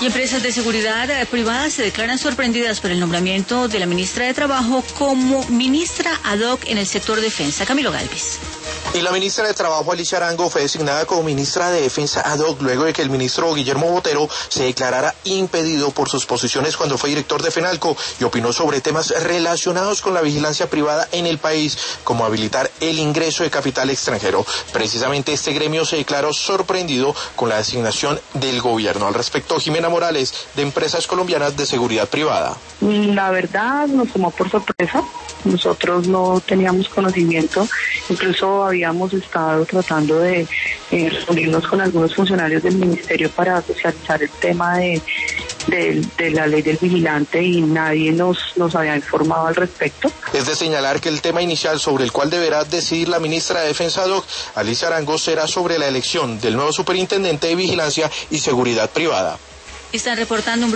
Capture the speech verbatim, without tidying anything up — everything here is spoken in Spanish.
Y empresas de seguridad privada se declaran sorprendidas por el nombramiento de la ministra de Trabajo como ministra ad hoc en el sector defensa. Camilo Galvis. Y la ministra de Trabajo, Alicia Arango, fue designada como ministra de Defensa ad hoc luego de que el ministro Guillermo Botero se declarara impedido por sus posiciones cuando fue director de FENALCO y opinó sobre temas relacionados con la vigilancia privada en el país, como habilitar el ingreso de capital extranjero. Precisamente este gremio se declaró sorprendido con la designación del gobierno. Al respecto, Jimena Morales, de Empresas Colombianas de Seguridad Privada. La verdad nos tomó por sorpresa. Nosotros no teníamos conocimiento, incluso habíamos estado tratando de eh, reunirnos con algunos funcionarios del ministerio para socializar el tema de, de, de la ley del vigilante y nadie nos, nos había informado al respecto. Es de señalar que el tema inicial sobre el cual deberá decidir la ministra de Defensa ad hoc, Alicia Arango, será sobre la elección del nuevo superintendente de Vigilancia y Seguridad Privada. Están reportando un